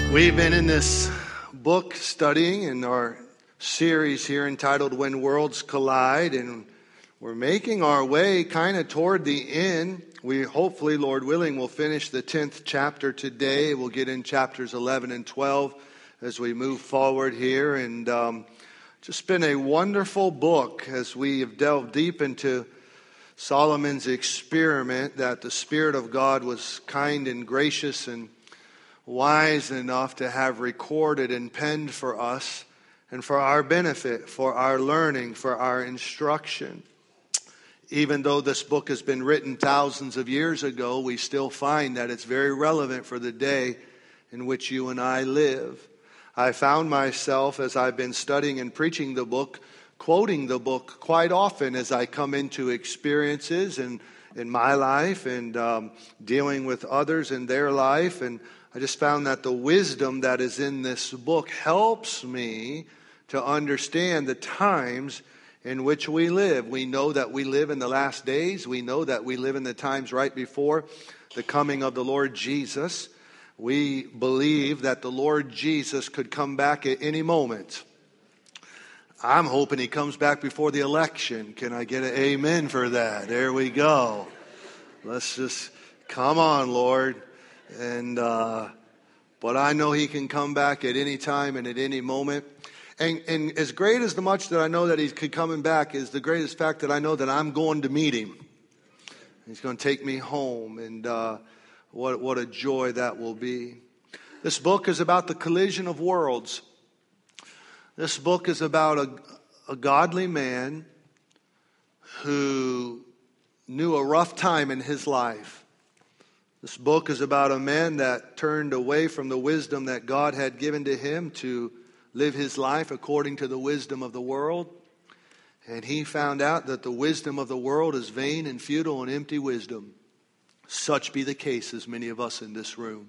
We've been in this book studying in our series here entitled When Worlds Collide, and we're making our way kind of toward the end. We hopefully, Lord willing, will finish the 10th chapter today. We'll get in chapters 11 and 12 as we move forward here. And just been a wonderful book as we have delved deep into Solomon's experiment, that the Spirit of God was kind and gracious and wise enough to have recorded and penned for us and for our benefit, for our learning, for our instruction. Even though this book has been written thousands of years ago, we still find that it's very relevant for the day in which you and I live. I found myself, as I've been studying and preaching the book, quoting the book quite often as I come into experiences in my life and dealing with others in their life. And I just found that the wisdom that is in this book helps me to understand the times in which we live. We know that we live in the last days. We know that we live in the times right before the coming of the Lord Jesus. We believe that the Lord Jesus could come back at any moment. I'm hoping he comes back before the election. Can I get an amen for that? There we go. Let's just, come on, Lord. And but I know he can come back at any time and at any moment. And as great as the much that I know that he could coming back is the greatest fact that I know that I'm going to meet him. He's going to take me home, and what a joy that will be. This book is about the collision of worlds. This book is about a godly man who knew a rough time in his life. This book is about a man that turned away from the wisdom that God had given to him to live his life according to the wisdom of the world. And he found out that the wisdom of the world is vain and futile and empty wisdom. Such be the case as many of us in this room.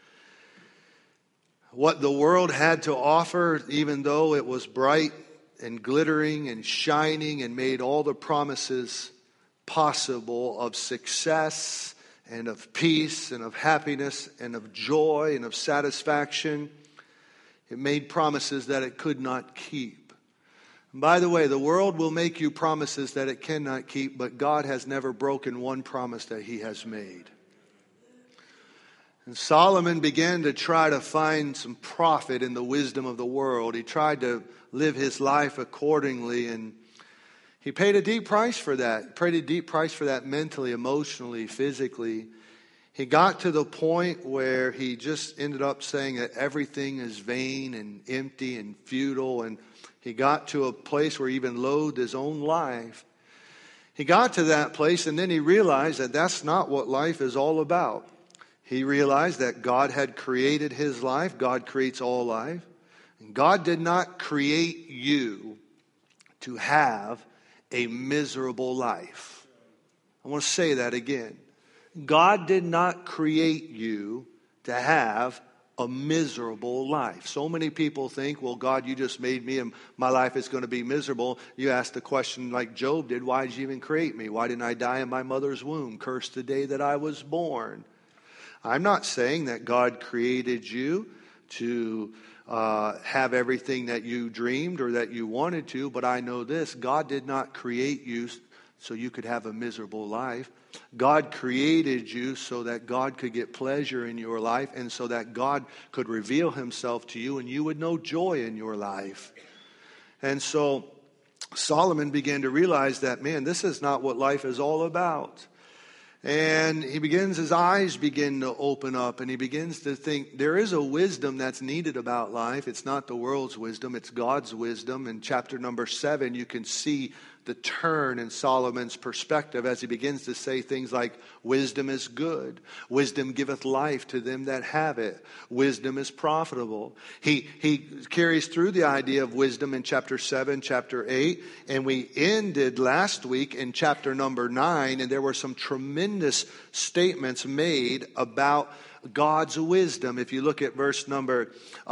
What the world had to offer, even though it was bright and glittering and shining and made all the promises possible of success and of peace and of happiness and of joy and of satisfaction, it made promises that it could not keep. And by the way, the world will make you promises that it cannot keep, but God has never broken one promise that he has made. And Solomon began to try to find some profit in the wisdom of the world. He tried to live his life accordingly, and he paid a deep price for that. Paid a deep price for that mentally, emotionally, physically. He got to the point where he just ended up saying that everything is vain and empty and futile. And he got to a place where he even loathed his own life. He got to that place, and then he realized that that's not what life is all about. He realized that God had created his life. God creates all life. And God did not create you to have a miserable life. I want to say that again. God did not create you to have a miserable life. So many people think, well, God, you just made me and my life is going to be miserable. You ask the question like Job did, why did you even create me? Why didn't I die in my mother's womb? Cursed the day that I was born. I'm not saying that God created you to have everything that you dreamed or that you wanted to, but I know this: God did not create you so you could have a miserable life. God created you so that God could get pleasure in your life and so that God could reveal himself to you and you would know joy in your life. And so Solomon began to realize that, man, this is not what life is all about. And his eyes begin to open up, and he begins to think there is a wisdom that's needed about life. It's not the world's wisdom, it's God's wisdom. In chapter number 7, you can see the turn in Solomon's perspective as he begins to say things like, wisdom is good. Wisdom giveth life to them that have it. Wisdom is profitable. He carries through the idea of wisdom in chapter 7, chapter 8, and we ended last week in chapter number 9, and there were some tremendous statements made about God's wisdom. If you look at verse number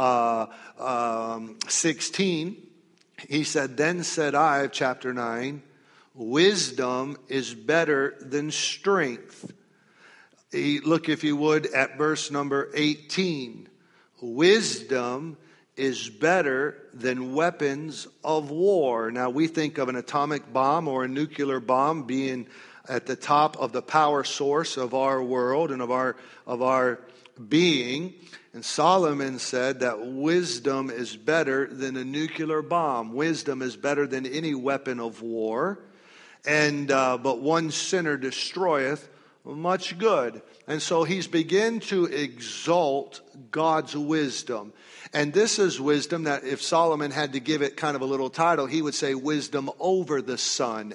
16, he said, then said I, chapter 9, wisdom is better than strength. Look, if you would, at verse number 18. wisdom is better than weapons of war. Now, we think of an atomic bomb or a nuclear bomb being at the top of the power source of our world and of our being. And Solomon said that wisdom is better than a nuclear bomb. Wisdom is better than any weapon of war. And but one sinner destroyeth much good. And so he's begun to exalt God's wisdom. And this is wisdom that if Solomon had to give it kind of a little title, he would say wisdom over the sun,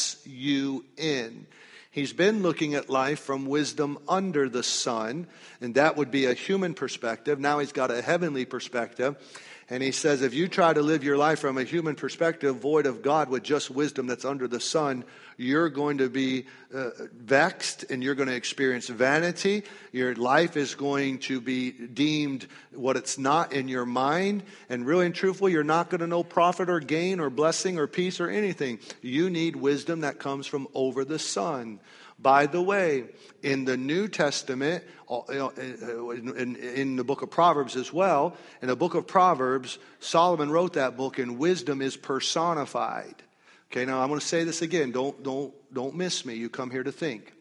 S-U-N. He's been looking at life from wisdom under the sun, and that would be a human perspective. Now he's got a heavenly perspective. And he says, if you try to live your life from a human perspective, void of God, with just wisdom that's under the sun, you're going to be vexed and you're going to experience vanity. Your life is going to be deemed what it's not in your mind. And really and truthfully, you're not going to know profit or gain or blessing or peace or anything. You need wisdom that comes from over the sun. By the way, in the New Testament, in the book of Proverbs as well, in the book of Proverbs, Solomon wrote that book, and wisdom is personified. Okay, now I'm going to say this again. Don't miss me. You come here to think.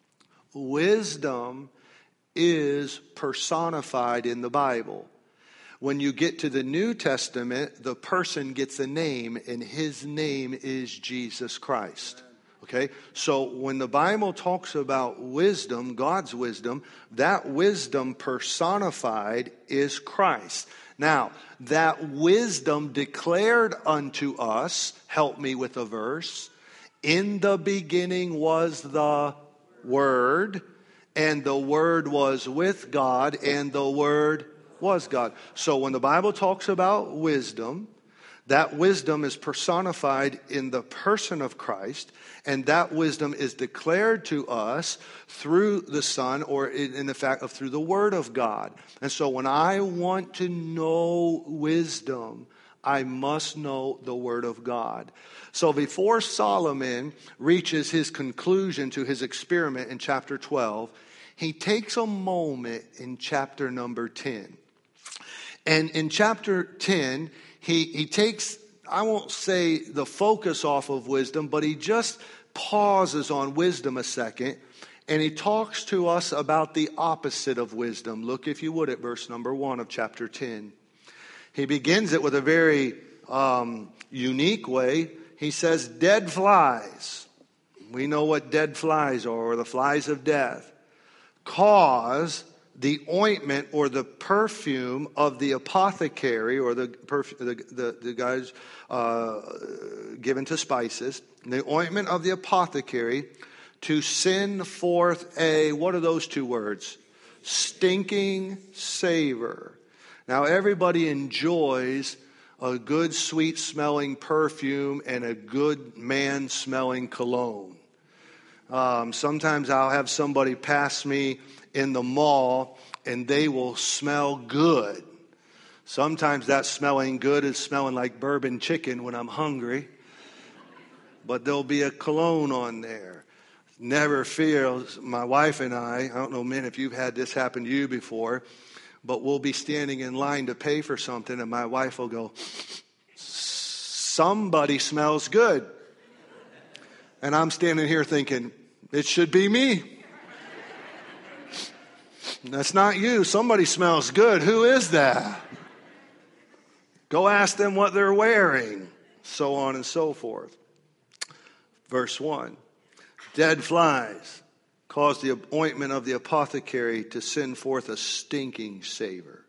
Wisdom is personified in the Bible. When you get to the New Testament, the person gets a name, and his name is Jesus Christ. Okay, so when the Bible talks about wisdom, God's wisdom, that wisdom personified is Christ. Now, that wisdom declared unto us, help me with a verse, in the beginning was the Word, and the Word was with God, and the Word was God. So when the Bible talks about wisdom, that wisdom is personified in the person of Christ, and that wisdom is declared to us through the Son, or in the fact of through the Word of God. And so when I want to know wisdom, I must know the Word of God. So before Solomon reaches his conclusion to his experiment in chapter 12, he takes a moment in chapter number 10. And in chapter 10, he takes, I won't say the focus off of wisdom, but he just pauses on wisdom a second, and he talks to us about the opposite of wisdom. Look, if you would, at verse number 1 of chapter 10. He begins it with a very unique way. He says, dead flies. We know what dead flies are, or the flies of death, cause the ointment or the perfume of the apothecary, or the guys given to spices, the ointment of the apothecary, to send forth a, what are those two words? Stinking savor. Now everybody enjoys a good sweet smelling perfume and a good man smelling cologne. Sometimes I'll have somebody pass me in the mall and they will smell good. Sometimes that smelling good is smelling like bourbon chicken when I'm hungry. But there'll be a cologne on there. Never fear, my wife and I don't know, men, if you've had this happen to you before, but we'll be standing in line to pay for something and my wife will go, somebody smells good. And I'm standing here thinking, it should be me. That's not you. Somebody smells good. Who is that? Go ask them what they're wearing. So on and so forth. Verse 1. Dead flies cause the ointment of the apothecary to send forth a stinking savor.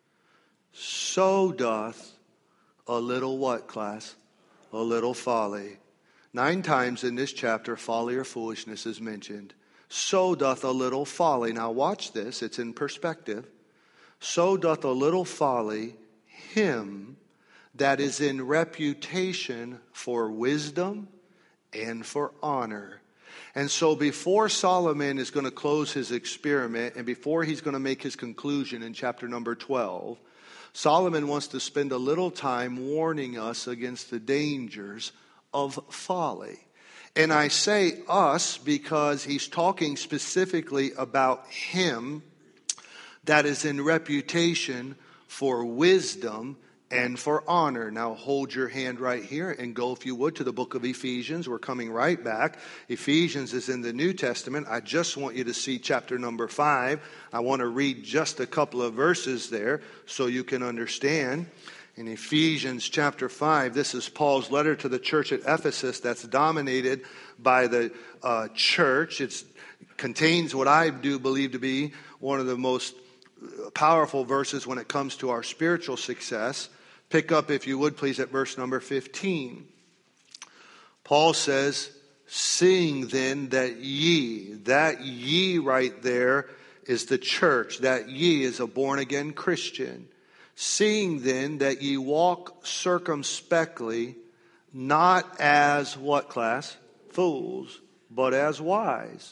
So doth a little what, class? A little folly. 9 times in this chapter, folly or foolishness is mentioned. So doth a little folly. Now watch this, it's in perspective. So doth a little folly him that is in reputation for wisdom and for honor. And so before Solomon is going to close his experiment, and before he's going to make his conclusion in chapter number 12, Solomon wants to spend a little time warning us against the dangers of folly. And I say us because he's talking specifically about him that is in reputation for wisdom and for honor. Now hold your hand right here and go, if you would, to the book of Ephesians. We're coming right back. Ephesians is in the New Testament. I just want you to see chapter number 5. I want to read just a couple of verses there so you can understand. In Ephesians chapter 5, this is Paul's letter to the church at Ephesus that's dominated by the church. It contains what I do believe to be one of the most powerful verses when it comes to our spiritual success. Pick up, if you would, please, at verse number 15. Paul says, seeing then that ye right there is the church, that ye is a born-again Christian. Seeing then that ye walk circumspectly, not as what class? Fools, but as wise.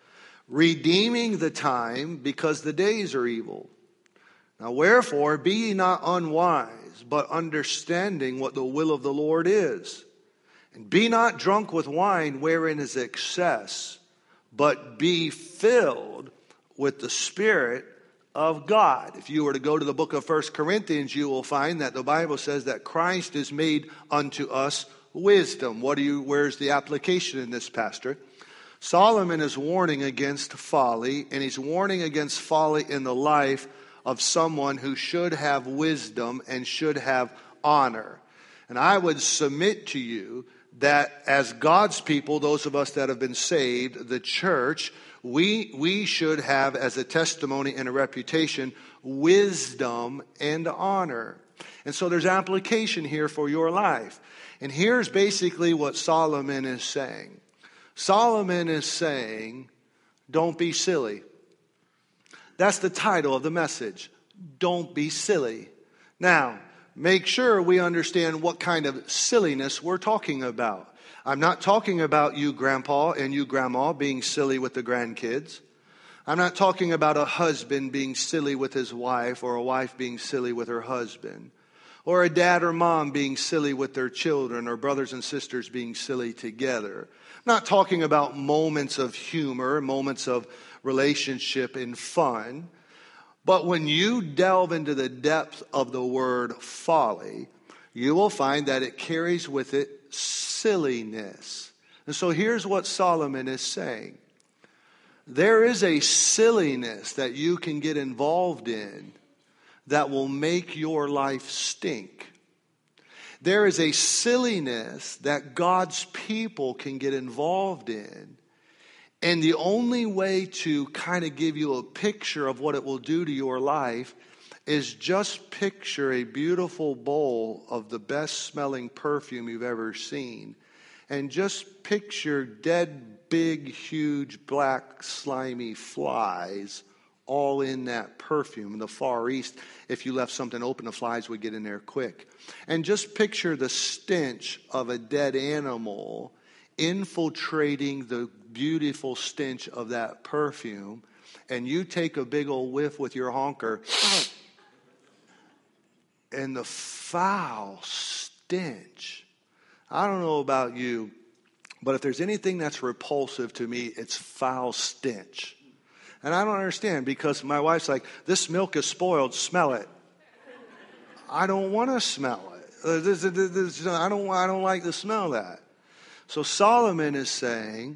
Redeeming the time, because the days are evil. Now wherefore be ye not unwise, but understanding what the will of the Lord is. And be not drunk with wine, wherein is excess, but be filled with the Spirit of God. If you were to go to the book of 1 Corinthians, you will find that the Bible says that Christ is made unto us wisdom. Where's the application in this, Pastor? Solomon is warning against folly, and he's warning against folly in the life of someone who should have wisdom and should have honor. And I would submit to you that as God's people, those of us that have been saved, the church, we should have as a testimony and a reputation wisdom and honor. And so there's application here for your life. And here's basically what Solomon is saying. Solomon is saying, don't be silly. That's the title of the message. Don't be silly. Now, make sure we understand what kind of silliness we're talking about. I'm not talking about you grandpa and you grandma being silly with the grandkids. I'm not talking about a husband being silly with his wife or a wife being silly with her husband. Or a dad or mom being silly with their children or brothers and sisters being silly together. I'm not talking about moments of humor, moments of relationship and fun. But when you delve into the depth of the word folly, you will find that it carries with it silliness. And so here's what Solomon is saying. There is a silliness that you can get involved in that will make your life stink. There is a silliness that God's people can get involved in. And the only way to kind of give you a picture of what it will do to your life is just picture a beautiful bowl of the best smelling perfume you've ever seen. And just picture dead, big, huge, black, slimy flies all in that perfume. In the Far East, if you left something open, the flies would get in there quick. And just picture the stench of a dead animal infiltrating the beautiful stench of that perfume. And you take a big old whiff with your honker, and the foul stench. I don't know about you, but if there's anything that's repulsive to me, it's foul stench. And I don't understand, because my wife's like, this milk is spoiled, smell it. I don't want to smell it. I don't like the smell of that. So Solomon is saying,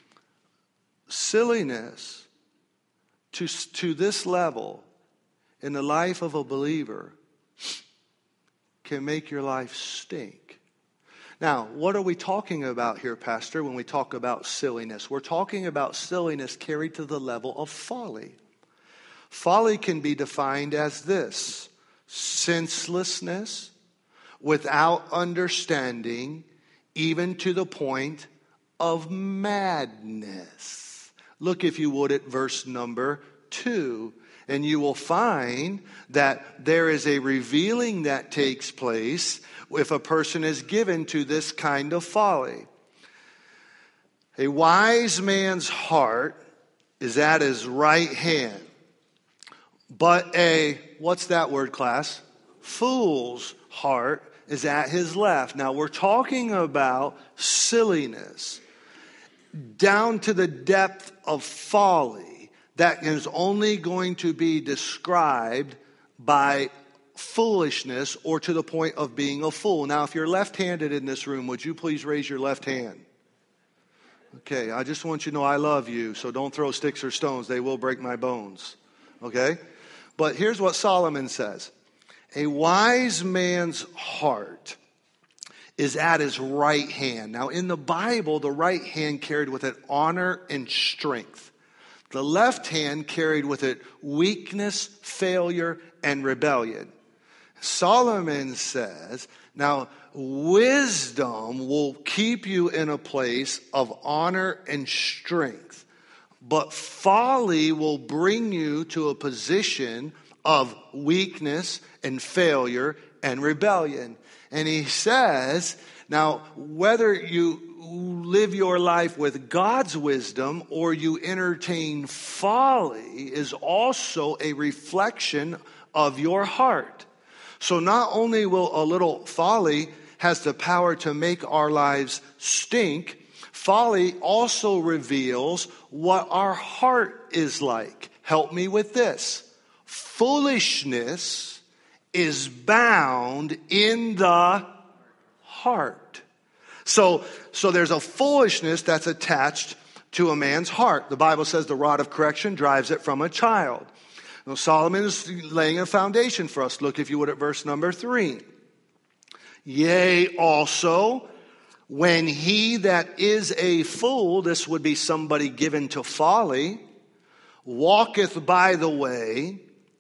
silliness to this level in the life of a believer can make your life stink. Now, what are we talking about here, Pastor, when we talk about silliness? We're talking about silliness carried to the level of folly. Folly can be defined as this: senselessness, without understanding, even to the point of madness. Look, if you would, at verse number 2. And you will find that there is a revealing that takes place if a person is given to this kind of folly. A wise man's heart is at his right hand, but what's that word, class? Fool's heart is at his left. Now we're talking about silliness down to the depth of folly. that is only going to be described by foolishness or to the point of being a fool. Now, if you're left-handed in this room, would you please raise your left hand? Okay, I just want you to know I love you, so don't throw sticks or stones. They will break my bones. Okay? But here's what Solomon says. A wise man's heart is at his right hand. Now, in the Bible, the right hand carried with it honor and strength. The left hand carried with it weakness, failure, and rebellion. Solomon says, now, wisdom will keep you in a place of honor and strength, but folly will bring you to a position of weakness and failure and rebellion. And he says, now, whether you live your life with God's wisdom or you entertain folly is also a reflection of your heart. So not only will a little folly has the power to make our lives stink, folly also reveals what our heart is like. Help me with this. Foolishness is bound in the heart. So there's a foolishness that's attached to a man's heart. The Bible says the rod of correction drives it from a child. Now, Solomon is laying a foundation for us. Look, if you would, at verse number 3. Yea, also, when he that is a fool, this would be somebody given to folly, walketh by the way,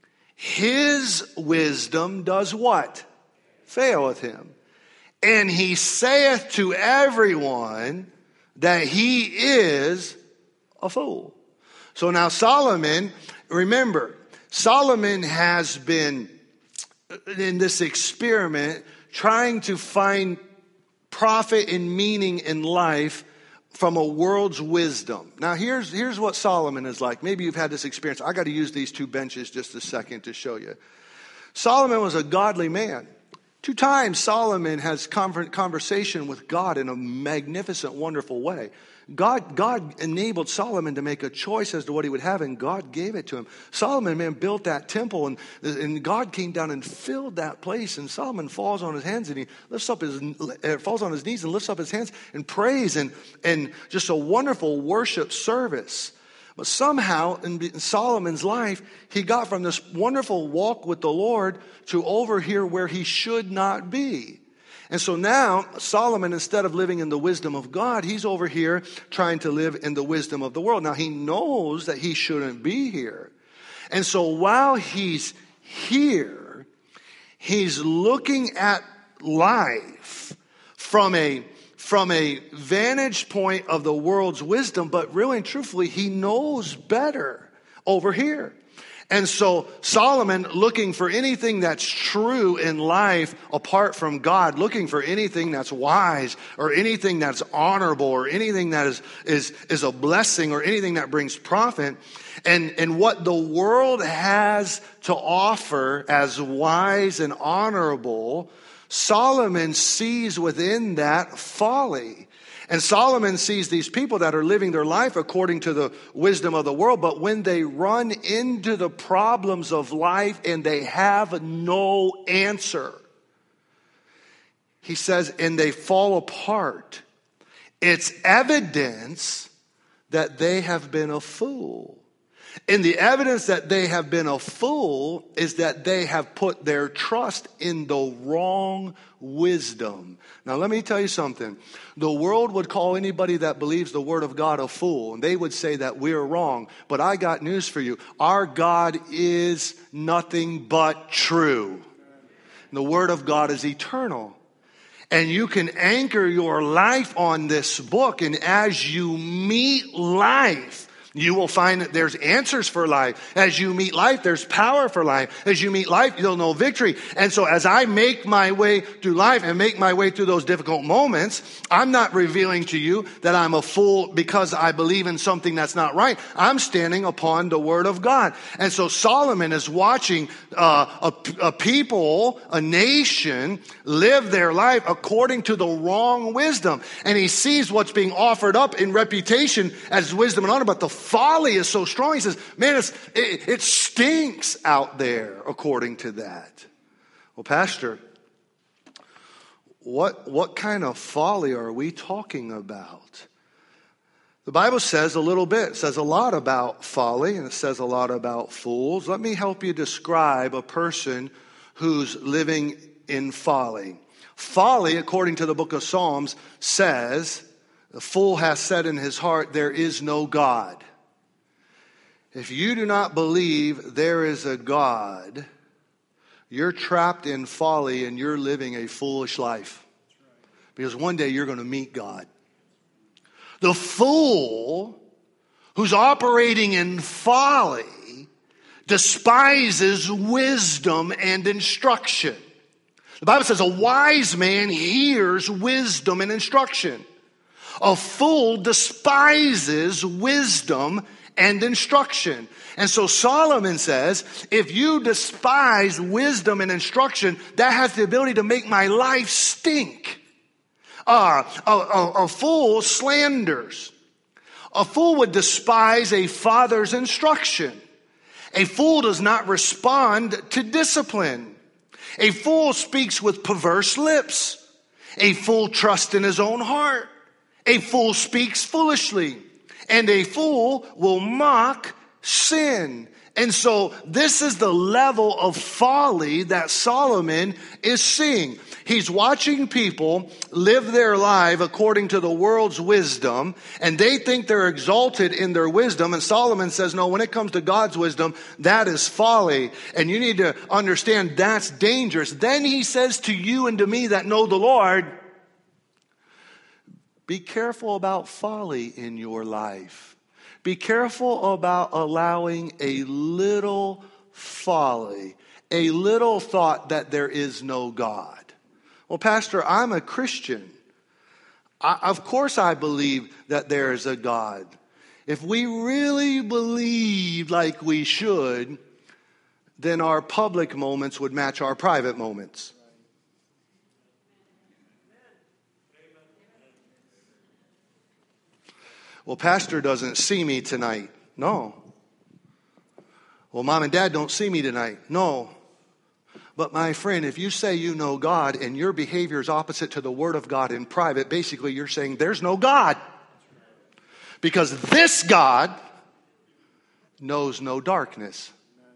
his wisdom does what? Faileth him. And he saith to everyone that he is a fool. So now Solomon, remember, Solomon has been in this experiment trying to find profit and meaning in life from a world's wisdom. Now here's what Solomon is like. Maybe you've had this experience. I got to use these two benches just a second to show you. Solomon was a godly man. 2 times Solomon has conversation with God in a magnificent, wonderful way. God enabled Solomon to make a choice as to what he would have, and God gave it to him. Solomon, man, built that temple, and God came down and filled that place. And Solomon falls on his hands and he falls on his knees and lifts up his hands and prays, and just a wonderful worship service. But somehow in Solomon's life, he got from this wonderful walk with the Lord to over here where he should not be. And so now Solomon, instead of living in the wisdom of God, he's over here trying to live in the wisdom of the world. Now he knows that he shouldn't be here. And so while he's here, he's looking at life from a vantage point of the world's wisdom, but really and truthfully, he knows better over here. And so Solomon, looking for anything that's true in life apart from God, looking for anything that's wise or anything that's honorable or anything that is a blessing or anything that brings profit, and what the world has to offer as wise and honorable, Solomon sees within that folly. And Solomon sees these people that are living their life according to the wisdom of the world, but when they run into the problems of life and they have no answer, he says, and they fall apart, it's evidence that they have been a fool. And the evidence that they have been a fool is that they have put their trust in the wrong wisdom. Now, let me tell you something. The world would call anybody that believes the word of God a fool, and they would say that we're wrong. But I got news for you. Our God is nothing but true. And the word of God is eternal. And you can anchor your life on this book, and as you meet life, you will find that there's answers for life. As you meet life, there's power for life. As you meet life, you'll know victory. And so as I make my way through life and make my way through those difficult moments, I'm not revealing to you that I'm a fool because I believe in something that's not right. I'm standing upon the word of God. And so Solomon is watching a people, a nation, live their life according to the wrong wisdom. And he sees what's being offered up in reputation as wisdom and honor, but the folly is so strong. He says, man, it stinks out there according to that. Well, Pastor, what kind of folly are we talking about? The Bible says a little bit. It says a lot about folly, and it says a lot about fools. Let me help you describe a person who's living in folly. Folly, according to the book of Psalms, says, the fool hath said in his heart, there is no God. If you do not believe there is a God, you're trapped in folly and you're living a foolish life. Because one day you're going to meet God. The fool who's operating in folly despises wisdom and instruction. The Bible says a wise man hears wisdom and instruction. A fool despises wisdom and instruction. And so Solomon says, if you despise wisdom and instruction, that has the ability to make my life stink. A fool slanders. A fool would despise a father's instruction. A fool does not respond to discipline. A fool speaks with perverse lips. A fool trusts in his own heart. A fool speaks foolishly. And a fool will mock sin. And so this is the level of folly that Solomon is seeing. He's watching people live their life according to the world's wisdom, and they think they're exalted in their wisdom. And Solomon says, no, when it comes to God's wisdom, that is folly. And you need to understand that's dangerous. Then he says to you and to me that know the Lord, be careful about folly in your life. Be careful about allowing a little folly, a little thought that there is no God. Well, Pastor, I'm a Christian. Of course I believe that there is a God. If we really believed like we should, then our public moments would match our private moments. Well, Pastor doesn't see me tonight. No. Well, Mom and Dad don't see me tonight. No. But my friend, if you say you know God and your behavior is opposite to the Word of God in private, basically you're saying there's no God. Because this God knows no darkness.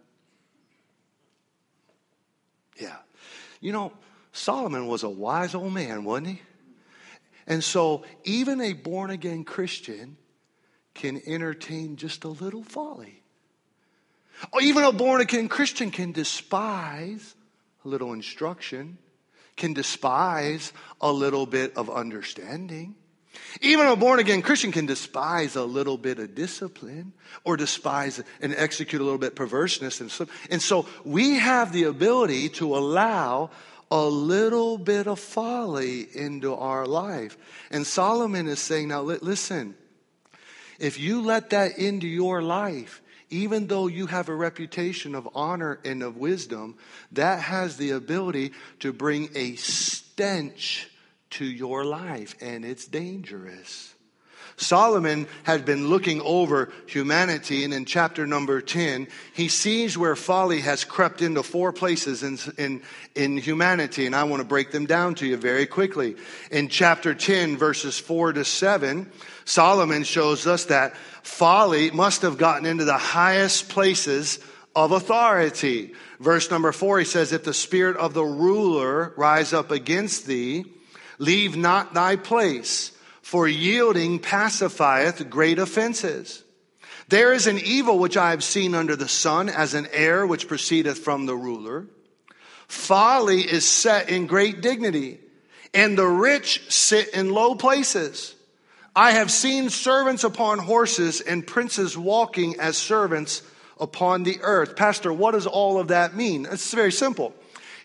Yeah. You know, Solomon was a wise old man, wasn't he? And so even a born-again Christian can entertain just a little folly. Or even a born-again Christian can despise a little instruction, can despise a little bit of understanding. Even a born-again Christian can despise a little bit of discipline or despise and execute a little bit of perverseness. And so we have the ability to allow a little bit of folly into our life. And Solomon is saying, now listen, if you let that into your life, even though you have a reputation of honor and of wisdom, that has the ability to bring a stench to your life, and it's dangerous. Solomon had been looking over humanity, and in chapter number 10, he sees where folly has crept into 4 places in humanity, and I want to break them down to you very quickly. In chapter 10, verses 4 to 7, Solomon shows us that folly must have gotten into the highest places of authority. Verse number 4, he says, if the spirit of the ruler rise up against thee, leave not thy place. For yielding pacifieth great offenses. There is an evil which I have seen under the sun, as an heir which proceedeth from the ruler. Folly is set in great dignity, and the rich sit in low places. I have seen servants upon horses, and princes walking as servants upon the earth. Pastor, what does all of that mean? It's very simple.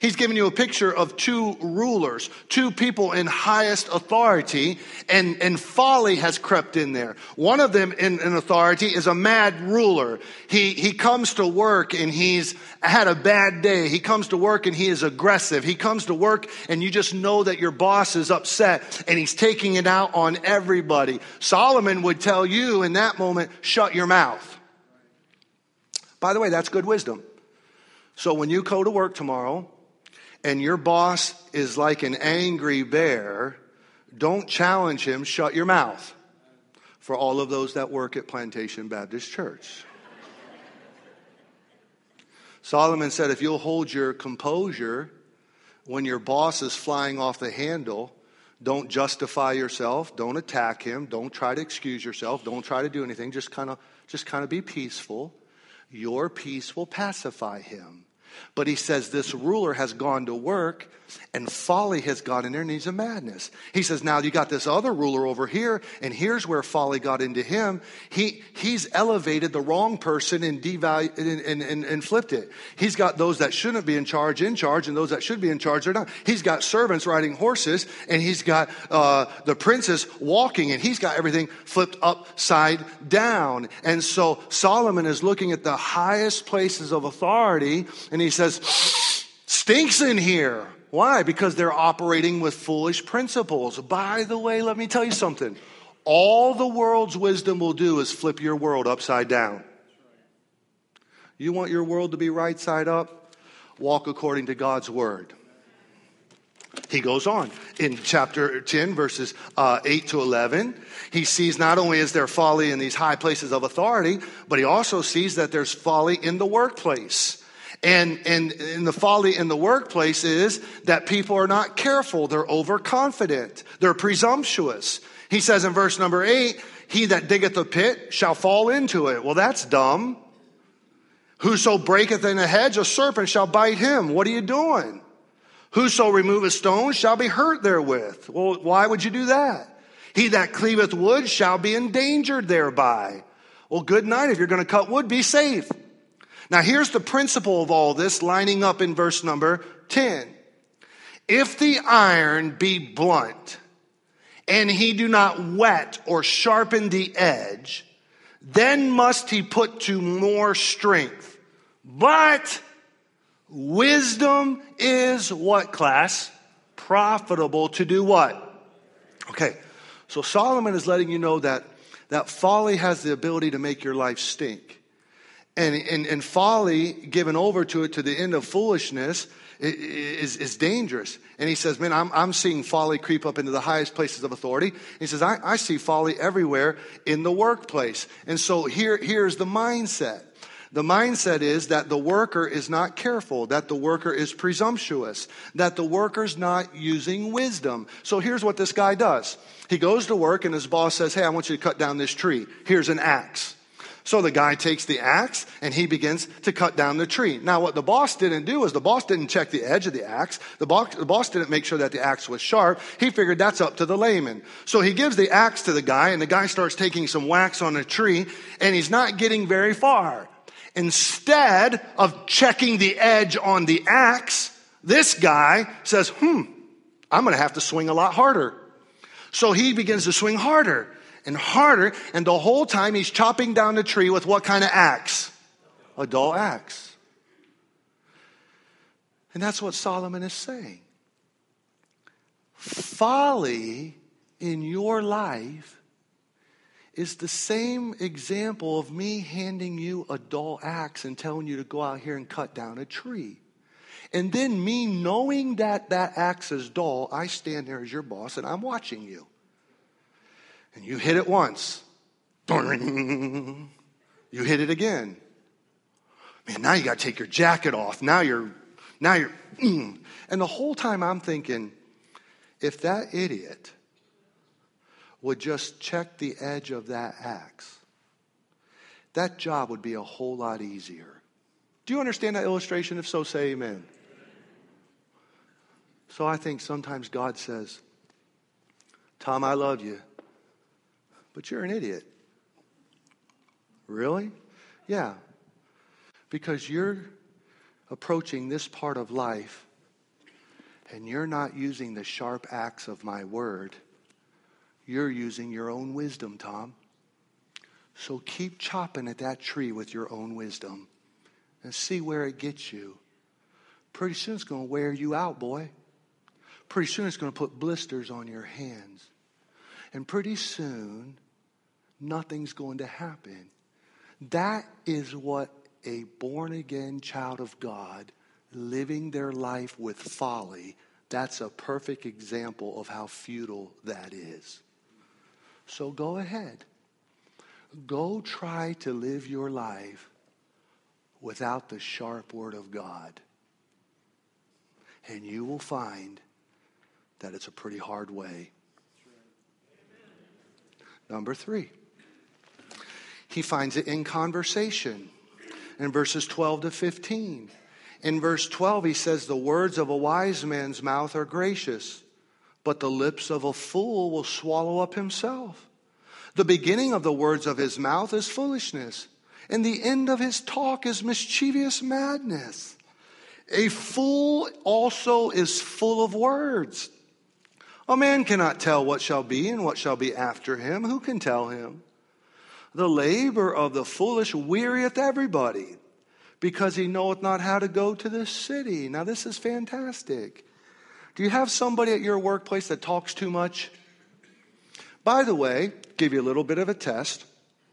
He's given you a picture of two rulers, two people in highest authority, and folly has crept in there. One of them in authority is a mad ruler. He comes to work and he's had a bad day. He comes to work and he is aggressive. He comes to work and you just know that your boss is upset and he's taking it out on everybody. Solomon would tell you in that moment, shut your mouth. By the way, that's good wisdom. So when you go to work tomorrow, and your boss is like an angry bear, don't challenge him, shut your mouth. For all of those that work at Plantation Baptist Church. Solomon said, if you'll hold your composure when your boss is flying off the handle, don't justify yourself, don't attack him, don't try to excuse yourself, don't try to do anything, just kind of be peaceful. Your peace will pacify him. But he says this ruler has gone to work and folly has got in there and he's a madness. He says, now you got this other ruler over here and here's where folly got into him. He's elevated the wrong person and and flipped it. He's got those that shouldn't be in charge, and those that should be in charge are not. He's got servants riding horses and he's got the princess walking and he's got everything flipped upside down. And so Solomon is looking at the highest places of authority and he says, stinks in here. Why? Because they're operating with foolish principles. By the way, let me tell you something. All the world's wisdom will do is flip your world upside down. You want your world to be right side up? Walk according to God's word. He goes on in chapter 10, verses 8 to 11. He sees not only is there folly in these high places of authority, but he also sees that there's folly in the workplace. And the folly in the workplace is that people are not careful. They're overconfident. They're presumptuous. He says in verse number 8, he that diggeth a pit shall fall into it. Well, that's dumb. Whoso breaketh in a hedge, a serpent shall bite him. What are you doing? Whoso removeth stones shall be hurt therewith. Well, why would you do that? He that cleaveth wood shall be endangered thereby. Well, good night. If you're going to cut wood, be safe. Now, here's the principle of all this lining up in verse number 10. If the iron be blunt, and he do not whet or sharpen the edge, then must he put to more strength. But wisdom is what, class? Profitable to do what? Okay, so Solomon is letting you know that folly has the ability to make your life stink. And folly, given over to it to the end of foolishness, is dangerous. And he says, man, I'm seeing folly creep up into the highest places of authority. He says, I see folly everywhere in the workplace. And so here's the mindset. The mindset is that the worker is not careful, that the worker is presumptuous, that the worker's not using wisdom. So here's what this guy does. He goes to work and his boss says, hey, I want you to cut down this tree. Here's an axe. So the guy takes the axe and he begins to cut down the tree. Now what the boss didn't do is the boss didn't check the edge of the axe. The boss didn't make sure that the axe was sharp. He figured that's up to the layman. So he gives the axe to the guy and the guy starts taking some wax on the tree and he's not getting very far. Instead of checking the edge on the axe, this guy says, I'm going to have to swing a lot harder. So he begins to swing harder and harder, and the whole time he's chopping down the tree with what kind of axe? A dull axe. And that's what Solomon is saying. Folly in your life is the same example of me handing you a dull axe and telling you to go out here and cut down a tree. And then me knowing that that axe is dull, I stand there as your boss and I'm watching you. And you hit it once. You hit it again. Man, now you got to take your jacket off. Now you're. And the whole time I'm thinking, if that idiot would just check the edge of that axe, that job would be a whole lot easier. Do you understand that illustration? If so, say amen. So I think sometimes God says, Tom, I love you, but you're an idiot. Really? Yeah. Because you're approaching this part of life And you're not using the sharp axe of my word. You're using your own wisdom, Tom. So keep chopping at that tree with your own wisdom and see where it gets you. Pretty soon it's going to wear you out, boy. Pretty soon it's going to put blisters on your hands. And pretty soon, nothing's going to happen. That is what a born-again child of God living their life with folly, that's a perfect example of how futile that is. So go ahead. Go try to live your life without the sharp word of God. And you will find that it's a pretty hard way. Number 3. He finds it in conversation. In verses 12 to 15. In verse 12 he says, the words of a wise man's mouth are gracious, but the lips of a fool will swallow up himself. The beginning of the words of his mouth is foolishness, and the end of his talk is mischievous madness. A fool also is full of words. A man cannot tell what shall be and what shall be after him. Who can tell him? The labor of the foolish wearieth everybody, because he knoweth not how to go to the city. Now this is fantastic. Do you have somebody at your workplace that talks too much? By the way, give you a little bit of a test.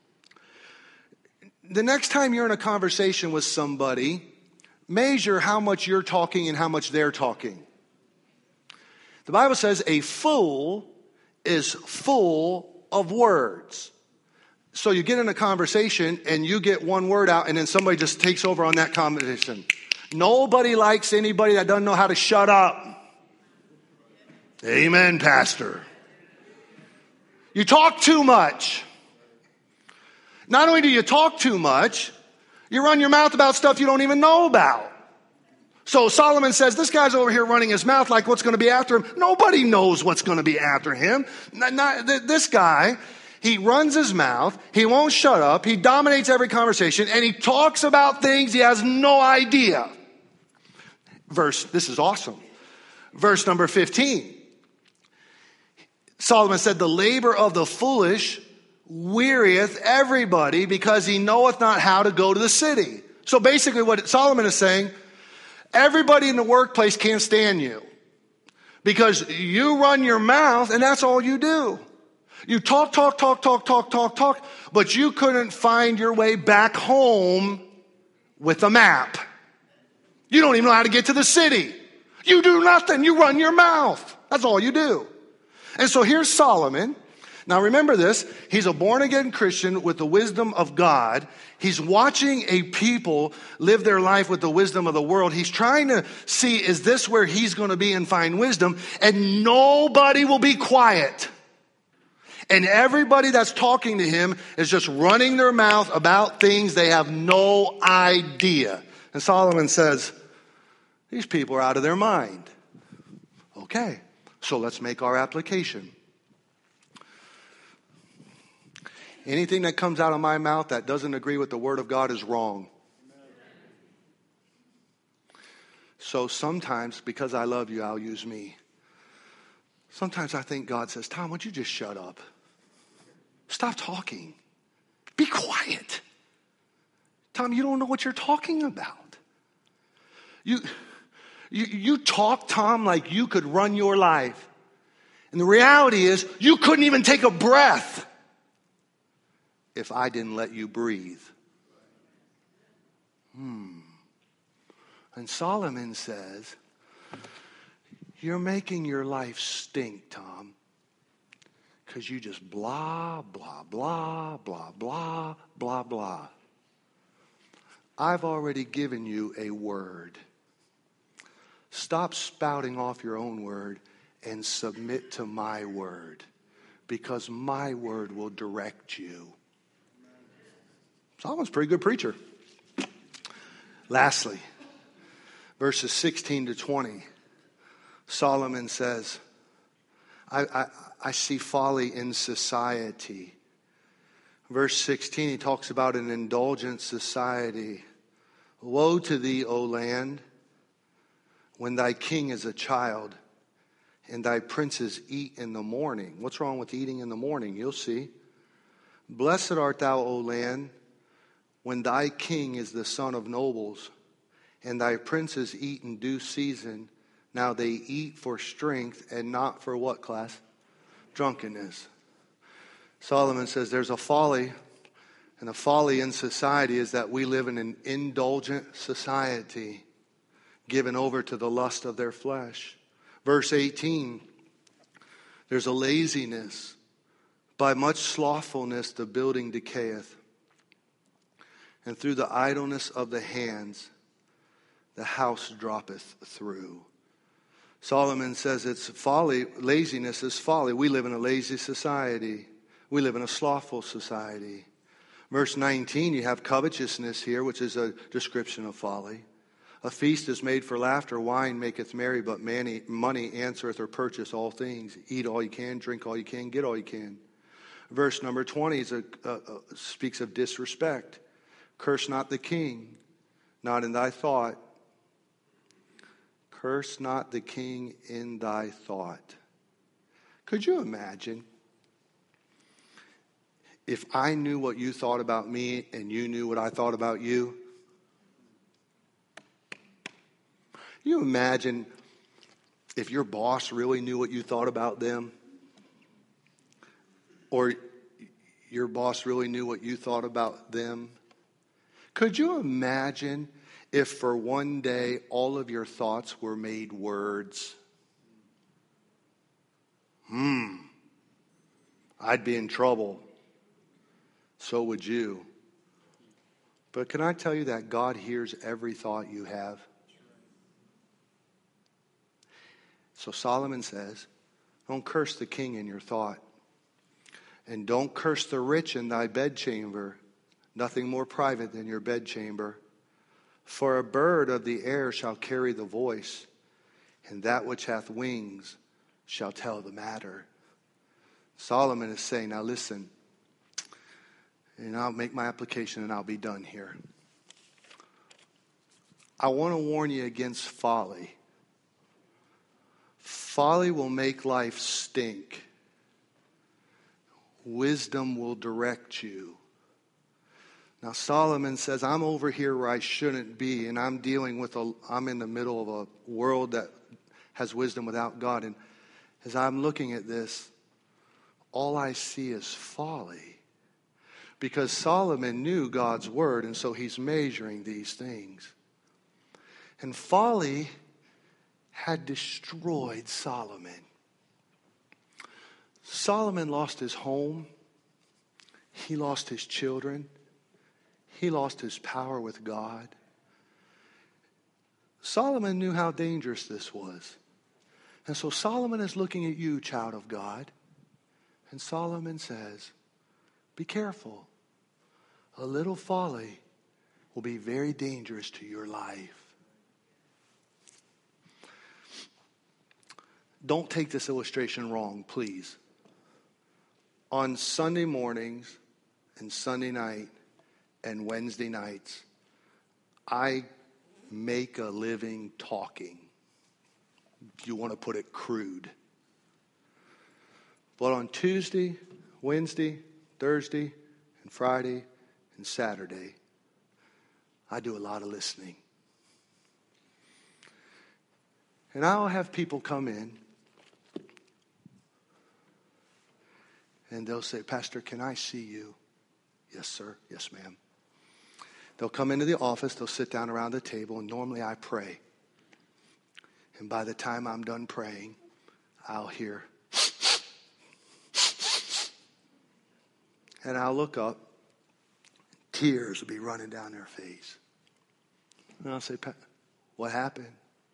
The next time you're in a conversation with somebody, measure how much you're talking and how much they're talking. The Bible says a fool is full of words. So you get in a conversation and you get one word out and then somebody just takes over on that conversation. Nobody likes anybody that doesn't know how to shut up. Amen, Pastor. You talk too much. Not only do you talk too much, you run your mouth about stuff you don't even know about. So Solomon says, this guy's over here running his mouth like what's going to be after him. Nobody knows what's going to be after him. This guy, he runs his mouth. He won't shut up. He dominates every conversation. And he talks about things he has no idea. This is awesome. Verse number 15. Solomon said, the labor of the foolish wearieth everybody, because he knoweth not how to go to the city. So basically what Solomon is saying, everybody in the workplace can't stand you because you run your mouth and that's all you do. You talk, but you couldn't find your way back home with a map. You don't even know how to get to the city. You do nothing. You run your mouth. That's all you do. And so here's Solomon. Now remember this, he's a born-again Christian with the wisdom of God. He's watching a people live their life with the wisdom of the world. He's trying to see, is this where he's going to be and find wisdom? And nobody will be quiet. And everybody that's talking to him is just running their mouth about things they have no idea. And Solomon says, these people are out of their mind. Okay, so let's make our application. Anything that comes out of my mouth that doesn't agree with the word of God is wrong. So sometimes, because I love you, I'll use me. Sometimes I think God says, Tom, would you just shut up? Stop talking. Be quiet. Tom, you don't know what you're talking about. You talk, Tom, like you could run your life. And the reality is, you couldn't even take a breath if I didn't let you breathe. And Solomon says, you're making your life stink, Tom, because you just blah, blah, blah, blah, blah, blah, blah. I've already given you a word. Stop spouting off your own word and submit to my word, because my word will direct you. Solomon's a pretty good preacher. Lastly, verses 16 to 20, Solomon says, I see folly in society. Verse 16, he talks about an indulgent society. Woe to thee, O land, when thy king is a child, and thy princes eat in the morning. What's wrong with eating in the morning? You'll see. Blessed art thou, O land, when thy king is the son of nobles, and thy princes eat in due season. Now they eat for strength and not for what, class? Drunkenness. Solomon says there's a folly, and the folly in society is that we live in an indulgent society, given over to the lust of their flesh. Verse 18, there's a laziness. By much slothfulness the building decayeth, and through the idleness of the hands the house droppeth through. Solomon says it's folly. Laziness is folly. We live in a lazy society. We live in a slothful society. Verse 19, you have covetousness here, which is a description of folly. A feast is made for laughter, wine maketh merry, but money answereth or purchase all things. Eat all you can, drink all you can, get all you can. Verse number 20 speaks of disrespect. Curse not the king, not in thy thought. Curse not the king in thy thought. Could you imagine if I knew what you thought about me and you knew what I thought about you? You imagine if your boss really knew what you thought about them? Or your boss really knew what you thought about them? Could you imagine if for one day all of your thoughts were made words? I'd be in trouble. So would you. But can I tell you that God hears every thought you have? So Solomon says, don't curse the king in your thought. And don't curse the rich in thy bedchamber. Nothing more private than your bedchamber. For a bird of the air shall carry the voice, and that which hath wings shall tell the matter. Solomon is saying, now listen, and I'll make my application and I'll be done here. I want to warn you against folly. Folly will make life stink. Wisdom will direct you. Now Solomon says, I'm over here where I shouldn't be, and I'm in the middle of a world that has wisdom without God. And as I'm looking at this, all I see is folly. Because Solomon knew God's word, and so he's measuring these things. And folly had destroyed Solomon. Solomon lost his home. He lost his children. He lost his power with God. Solomon knew how dangerous this was. And so Solomon is looking at you, child of God. And Solomon says, be careful. A little folly will be very dangerous to your life. Don't take this illustration wrong, please. On Sunday mornings and Sunday night and Wednesday nights, I make a living talking. If you want to put it crude. But on Tuesday, Wednesday, Thursday, and Friday, and Saturday, I do a lot of listening. And I'll have people come in, and they'll say, Pastor, can I see you? Yes, sir. Yes, ma'am. They'll come into the office, they'll sit down around the table, and normally I pray. And by the time I'm done praying, I'll hear, and I'll look up, tears will be running down their face. And I'll say, what happened?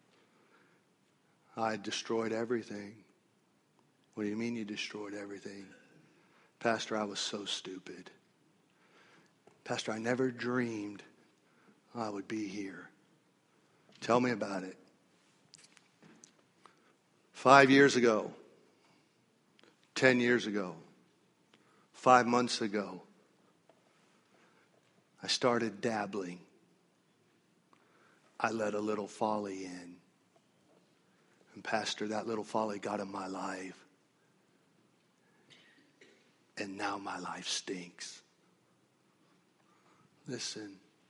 I destroyed everything. What do you mean you destroyed everything? Pastor, I was so stupid. Pastor, I never dreamed I would be here. Tell me about it. 5 years ago, 10 years ago, 5 months ago, I started dabbling. I let a little folly in. And Pastor, that little folly got in my life. And now my life stinks. Listen.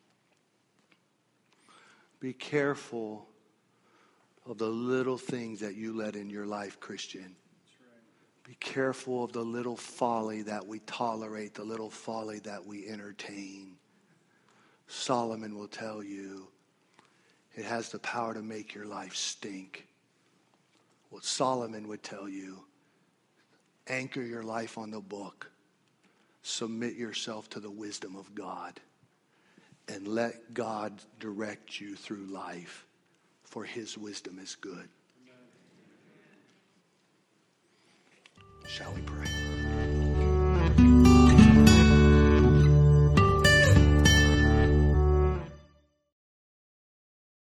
Be careful of the little things that you let in your life, Christian. Be careful of the little folly that we tolerate, the little folly that we entertain. Solomon will tell you it has the power to make your life stink. What Solomon would tell you, anchor your life on the book. Submit yourself to the wisdom of God. And let God direct you through life, for his wisdom is good. Shall we pray?